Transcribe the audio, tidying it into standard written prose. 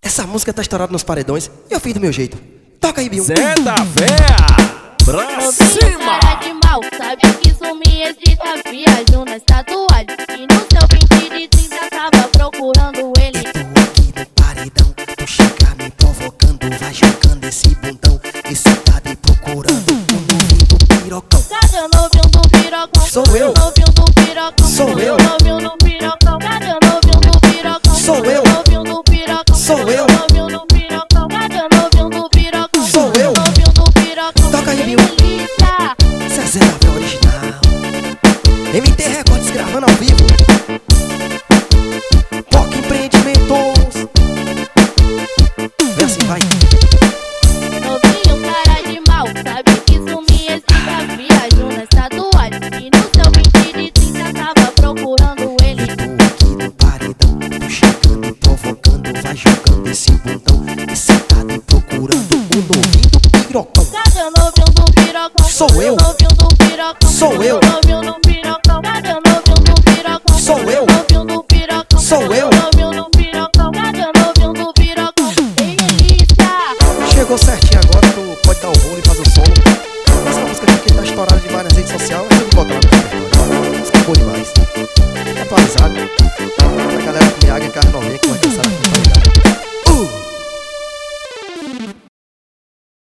Essa música tá estourada nos paredões e eu fiz do meu jeito. Toca aí, Bill. Zé da Véia, pra cima! Cara de mal, sabe que isso me excita. Viajo nas tatuagens e no seu 20 de 30 tava procurando ele. Tô aqui no paredão, tu chega me provocando, vai jogando esse bundão, excitado e procurando o novinho do pirocão. Cadê o novinho do pirocão? Sou eu. Novinho do pirocão. Sou eu. Novinho do pirocão. Cadê o novinho do pirocão? Sou eu. Novinho do pirocão. Sou eu. Novinho do pirocão. Cadê o novinho do pirocão? Sou eu. Novinho do pirocão. Toca aí, Bill. Delícia. Essa é Zé da Véia original. MT Records gravando ao vivo. Foca Empreendimentos. Vem assim, vai. Novinho, cara de mal, sabe que isso me excita. Viajo nas tatuagens e no seu 20 de 30 tava procurando ele. Tô aqui no paredão, tô chegando e provocando, vai jogando esse bundão, excitado e procurando o novinho do pirocão. Cadê o novinho do pirocão? Sou eu. Novinho do pirocão. Sou eu. Novinho do pirocão. Cadê o novinho do pirocão? Sou eu. Novinho do pirocão. Sou eu. Novinho do pirocão. Cadê o novinho do pirocão? Delícia. Chegou certinho agora, tu pode dar o rolo e fazer o solo. Essa música aqui tá estourada demais nas redes sociais, mas eu vou botar lá no repertório. Música boa demais. Atualizado. A galera com Miyagi e carne novinha.